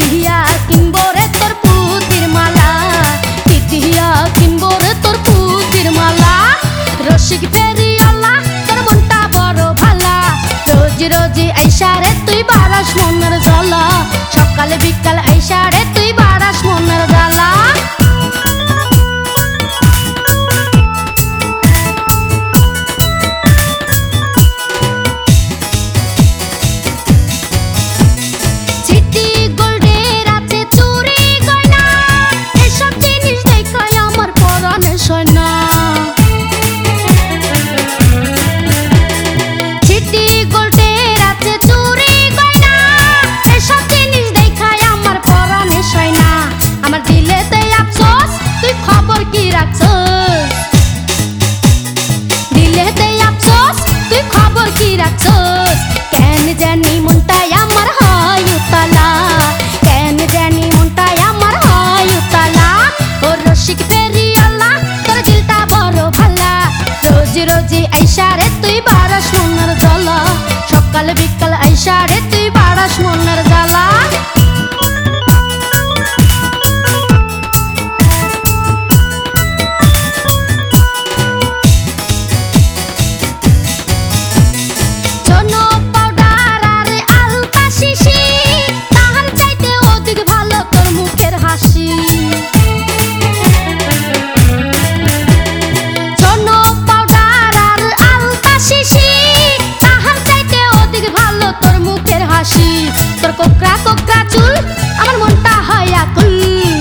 দিয়া কিনবো রে তোর পুতির মালা, কি দিয়া কিনবো রে তোর পুতির মালা। রসিক ফেরিওয়ালা তোর মনটা বড় ভালা, রোজ রোজ আইসা রে তুই বাড়াস মনের জ্বালা, সকাল বিকাল আইসা রে তুই বাড়াস মনের জ্বালা। কেন জানি মনটাই আমার হয় উতলা, কেন জানি মনটাই আমার হয় উতলা। ও রসিক ফেরিওয়ালা তোর দিলটা বড় ভালা, রোজ রোজ আইসা রে তুই বাড়াস মনের জ্বালা, সকাল বিকাল আইসা রে তুই বাড়াস মনের জ্বালা। তোর কোকড়া কোকড়া চুল আমার মনটা হয় আকুল,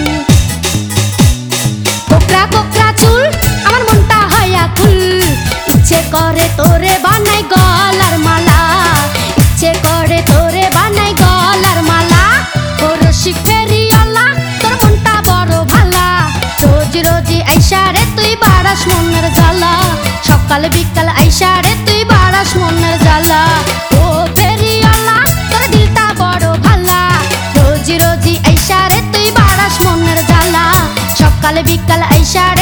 কোকড়া কোকড়া চুল আমার মনটা হয় আকুল। ইচ্ছে করে তোরে বানাই গলার মালা, ইচ্ছে করে তোরে বানাই গলার মালা। ও রসিক ফেরিওয়ালা তোর মনটা বড় ভালা, রোজ রোজ আইসা রে তুই বাড়াস মনের জ্বালা, সকাল বিকাল আইসা রে তুই বাড়াস মনের জ্বালা। ও ফেরিওয়ালা তোর দিলটা বড় ভালা, রোজ রোজ আইসা রে তুই বাড়াস মনের জ্বালা, সকাল বিকাল আইসা